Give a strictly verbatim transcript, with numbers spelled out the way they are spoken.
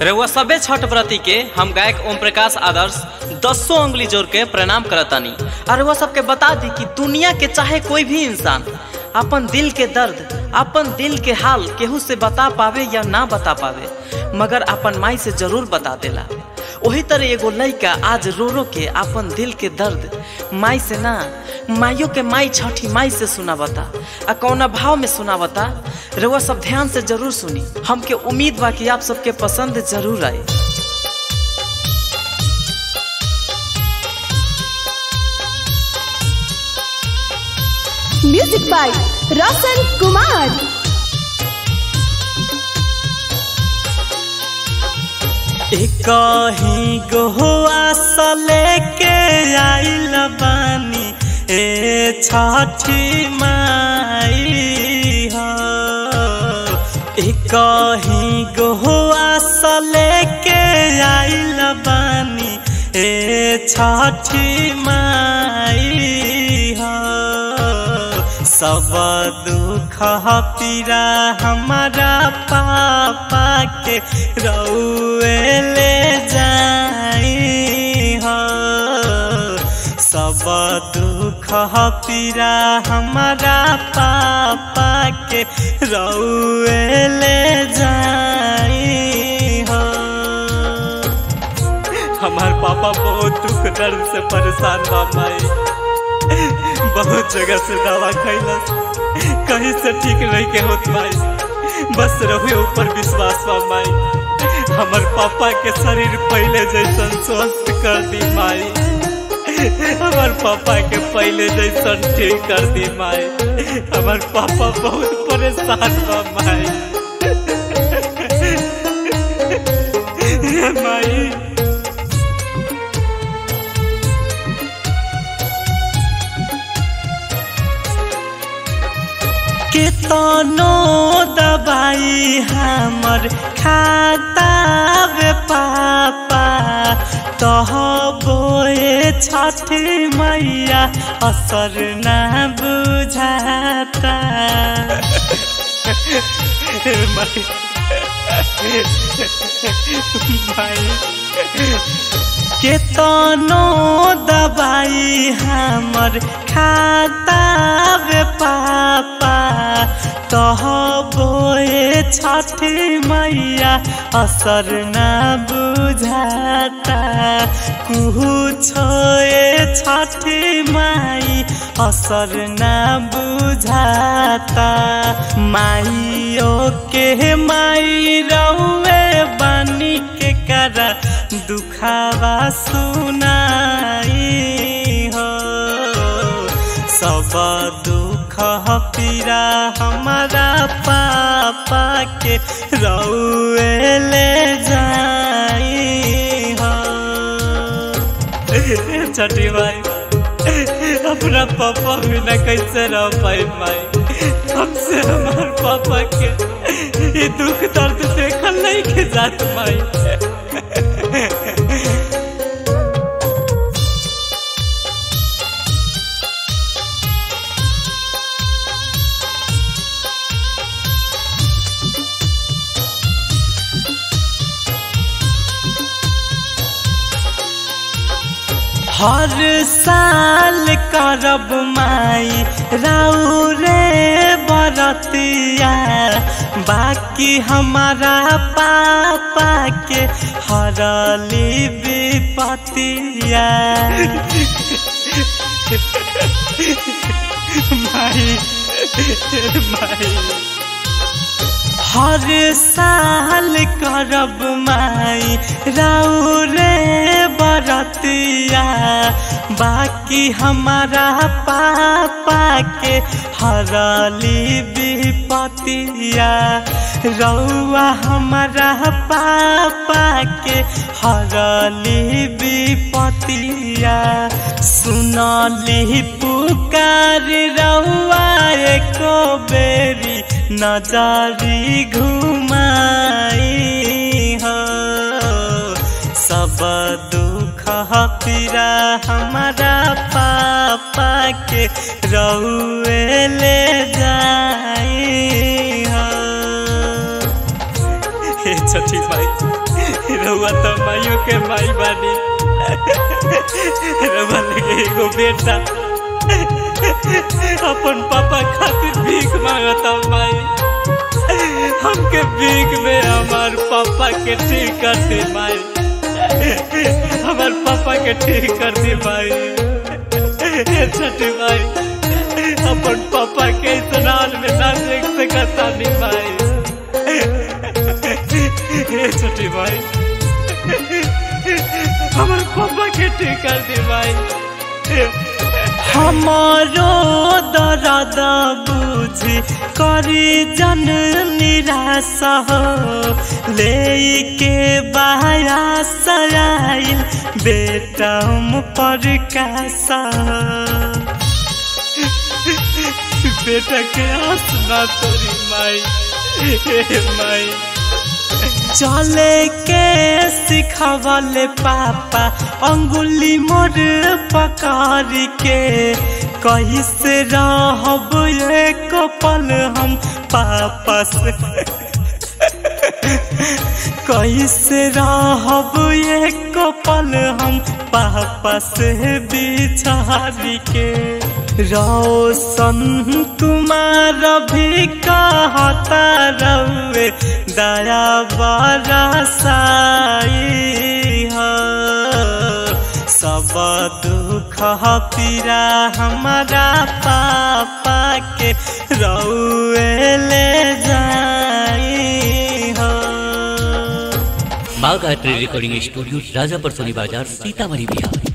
रउआ सबे छठ व्रती के हम गायक ओम प्रकाश आदर्श दसों उंगली जोड़ के प्रणाम करतानी। और वह सबके बता दी कि दुनिया के चाहे कोई भी इंसान अपन दिल के दर्द, अपन दिल के हाल केहू से बता पावे या ना बता पावे, मगर अपन माई से जरूर बता देला। वही तरह एगो लड़का आज रो रो के अपन दिल के दर्द माई से ना, माइयों के माई छठी माई से सुना बता आ कौना भाव में सुना बता। रउआ सब ध्यान से जरूर सुनी, हमके उम्मीद बा कि आप सबके पसंद जरूर आए। Music by Roshan Kumar. एक ही गोवा सले के आइल बानी ए छठी माई हो। एक ही गोवा सले के आइल बानी ए छठी माई हो। सब दुख पीरा हमारा पापा के रउए ले जाई हो। सब दुख पीरा हमारा पापा के रउए ले जाई हो। हमार पापा बहुत दुख दर्द से परेशान बा माई, बहुत जगह से दवा खैलस, कहीं से ठीक नहीं के होत माई। बस रहुए ऊपर विश्वास बा माई। हमार पापा के शरीर पहले जैसन स्वस्थ कर दी माई। हमार पापा के पहले जैसन ठीक कर दी माई। हमार पापा बहुत परेशान बा माई। माई केतनो दवाई हमर खाता बे पापा, तह बोए छठी मैया असर ना बुझाता। माई केतनो दवाई हमर खाता बे पापा, तह बोए छठी मैया असर ना बुझाता। कुछो ए छठी माई असर ना बुझाता। माइयो के माई रहुए बानी के करा दुखावा सुनाई हो। सब दुख पीरा हमारा पापा के रउए ले जाई हो। छठी माई अपना पापा बिना कैसे रह पाई माई। हमसे हमारे पापा के ये दुख दर्द देखल नहीं के जात माई। हर साल करब माई राउरे बरतिया, बाकी हमारा पापा के हरली विपतिया। माई माई हर साल करब माई राउरे बरतिया, बाकी हमारा पापा के हरली विपतिया। रउआ हमारा पापा के हरली विपतिया। सुनली पुकार रउआ एको बेरी नजरी घुमाई हो। सब दुख पीरा हमारा पापा के रउए ले जाई हो। छठी माई रउआ तो माइयों के माई बानी रउआ लगे एगो बेटा अपन पापा खातिर भीख मांगता माई हमके भीख में हमार पापा के ठीक कर दे माई हमार पापा के ठीक कर दे माई छठी माई अपन पापा के स्नान में ना देख सकता नहीं माई छठी माई हमार पापा के ठीक कर दे माई हमारो दर्द बुझी करी जन निराशा हो लेके बायास आइल बेटा पर कासा बेटा के आस ना तोरी माई माई चले के सिखावले पापा अंगुली मोर पकड़ के कैसे रहब एक पल हम पापा से कैसे रहब एक पल हम पापा से बिछारी के रोशन कुमार भी कहता रहुए दया बरसाई हो सब दुख पीरा हमारा पापा के रहुए ले जाई हो। बाघ आर्ट रिकॉर्डिंग स्टूडियो राजापुर सोनी बाजार सीतामढ़ी बिहार।